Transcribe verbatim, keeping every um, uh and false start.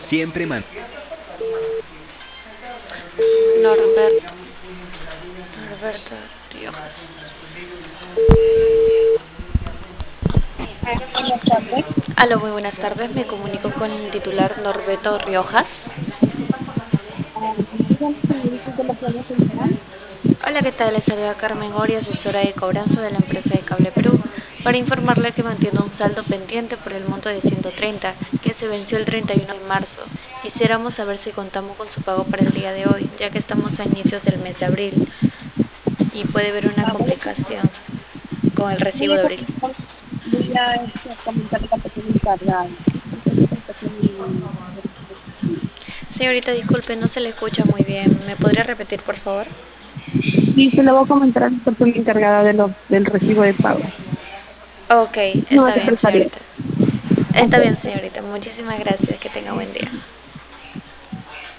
Siempre man... Norberto, Norberto Riojas. Buenas tardes. Aló, muy buenas tardes. Me comunico con el titular Norberto Riojas. Ah, dígame, señorita, ¿de la puedo ayudar? Hola, ¿qué tal? Les saluda Carmen Ori, asesora de cobranza de la empresa de Cable Perú, para informarle que mantiene un saldo pendiente por el monto de ciento treinta, que se venció el treinta y uno de marzo. Quisiéramos saber si contamos con su pago para el día de hoy, ya que estamos a inicios del mes de abril y puede haber una Ah, voy a, complicación con el voy recibo a de abril. comentar, voy a este, comentar la persona encargada. Porque ahorita está con el- Señorita, disculpe, no se le escucha muy bien. ¿Me podría repetir, por favor? Sí, se lo voy a comentar a la persona encargada de lo, del recibo de pago. Ok, No está se bien, prestaría. señorita. Está Ok. bien, señorita. Muchísimas gracias. Que tenga buen día.